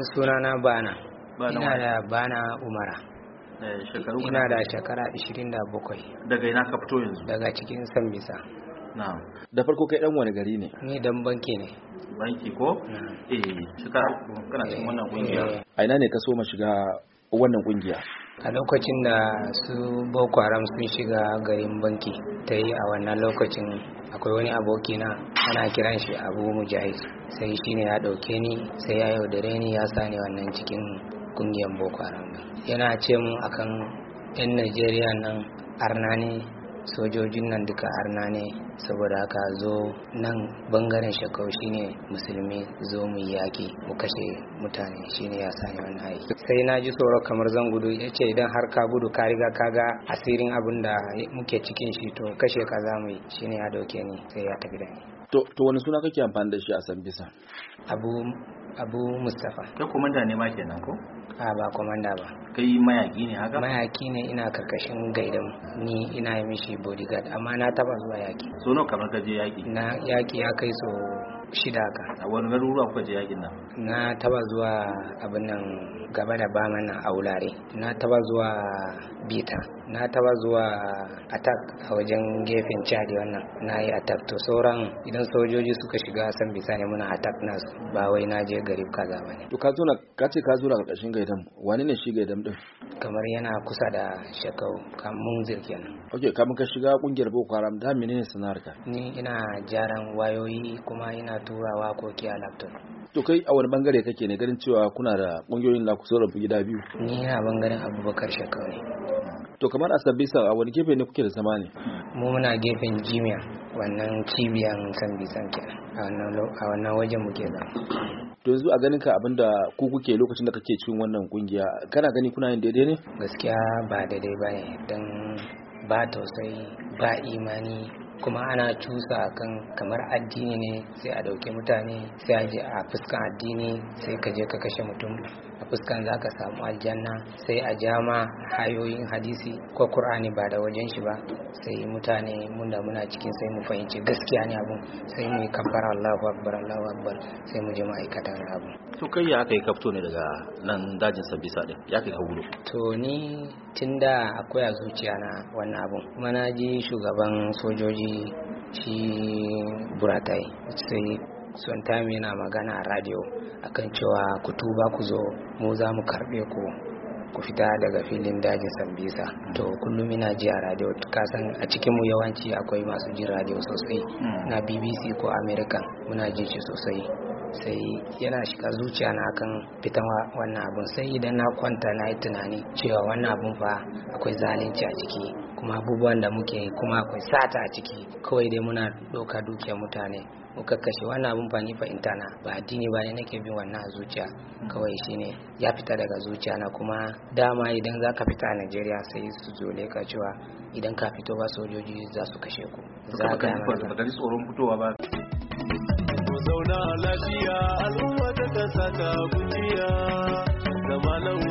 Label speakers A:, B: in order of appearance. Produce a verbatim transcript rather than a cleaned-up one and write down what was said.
A: sunana bana
B: Bana
A: ina
B: wani.
A: da bana umara
B: Eh, shekaru
A: ina da shekara ashirin da bakwai
B: daga ina ka fito yanzu?
A: daga cikin Sambisa.
B: Na'am.
C: Da farko kai dan wani gari ne?
A: Ni dan banki ne.
B: Banki ko?
A: Na'am.
B: Eh, shekara uku kana cikin wannan kungiya.
A: Eh,
C: A ina ne ka so ma shiga wannan kungiya?
A: a lokacin da su Boko Haram sun shiga garin banki ta yi a wannan lokacin akwai wani abokina ana kiran shi Abu Mujahid, sai shine ya dauke ni sai ya yaudare ni ya sani wannan cikin kungiyar Boko Haram. Yana ce mu akan yan Najeriya nan arna ne, sojojin nan duka arna ne, saboda haka zo nan bangaren shakau shine musulmi zo mu yaki mu kashe mutane, shine ya sani wannan aiki. Sai na ji tsoro kamar zan gudu, ya ce idan har ka gudu ka riga ka ga asirin abin da muke cikin shi to kashe ka za mu yi, shine ya dauke ni sai ya tafi da ni.
C: To to wani suna kake amfani da shi a Sambisa?
A: Abu Abu Mustafa.
B: Kai komanda ne ma kenan ko?
A: A ba komanda ba.
B: Kai mayaki ne haka?
A: Mayaki ne, ina karkashin gaidan ni ina yi mishi bodyguard amma na taba zuwa yaki.
B: So nawa kamar ka je yaki?
A: Na yaki ya kai so shida ka.
B: A wani garuruwa kuka je yakin nan?
A: Na taba zuwa abin nan gaba da bama nan a wulare. Na taba zuwa bita. Na taba zuwa attack a wajen gefen Chadi wannan. Na yi attack to sauran idan sojoji suka shiga Sambisa ne muna attack nasu, ba wai na je garib kaza ba ne.
C: To ka zo na ka ce ka zo na karkashin gaidan. Wani ne shi gaidan din?
A: Kamar yana kusa da shakau kamun kenan.
C: Okay, kamun ka shiga kungiyar Boko Haram da menene sana'arka?
A: Ni ina jaran wayoyi kuma ina turawa koki a laptop.
C: To kai a wani bangare kake ne ganin cewa kuna da kungiyoyin da ku so rabu gida biyu?
A: Ni ina bangaren Abubakar Shakau ne.
C: To kamar a Sambisa a wani gefe ne kuke da zama ne?
A: Mu muna gefen Jimiya, wannan cibiyan Sambisan kenan. A wannan lo- a wannan wajen muke zama.
C: To yanzu a ganin ka abinda ku kuke lokacin da kake cikin wannan kungiya, kana gani kuna yin daidai ne?
A: Gaskiya ba daidai ba ne don ba tausayi ba imani, kuma ana cusa kan kamar addini ne sai a dauke mutane sai a je a fuskan addini sai ka je ka kashe mutum, a fuskan za ka samu aljanna sai a jama hayoyin hadisi ko Qur'ani ba da wajen shi ba, sai mutane mun da muna cikin sai mu fahimci gaskiya ne abun, sai mu yi kabbara Allahu akbar Allahu akbar sai mu je ma'aikata na abu.
B: To kai ya aka yi kafto ne daga nan dajin Sambisa din? Ya kai ka gudu?
A: To ni tunda akwai a zuciya na wannan abun, kuma na ji shugaban sojoji shi Buratai sai son time yana magana a radio akan cewa ku tuba ku zo mu za mu karbe ku ku fita daga filin dajin Sambisa. To kullum ina ji a radio, kasan a cikin mu yawanci akwai masu jin radio sosai na B B C ko American, muna ji shi sosai. Sai yana shiga zuciya na kan fitan wannan abun, sai idan na kwanta na yi tunani cewa wannan abun fa akwai zalunci a ciki, kuma abubuwan da muke kuma akwai sata a ciki, kawai dai muna ɗauka dukiyar mutane muka kashe. Wannan abun fa ni fahimta na ba addini ba ne nake bin wannan a zuciya, kawai shine ya fita daga zuciya na. Kuma dama idan za ka fita a Najeriya sai su zole ka cewa idan ka fito ba sojoji za su kashe ku. Za ka
B: ba ka ji tsoron fitowa ba?
D: Zauna lafiya al'umma ta kasa ta kujiya da malam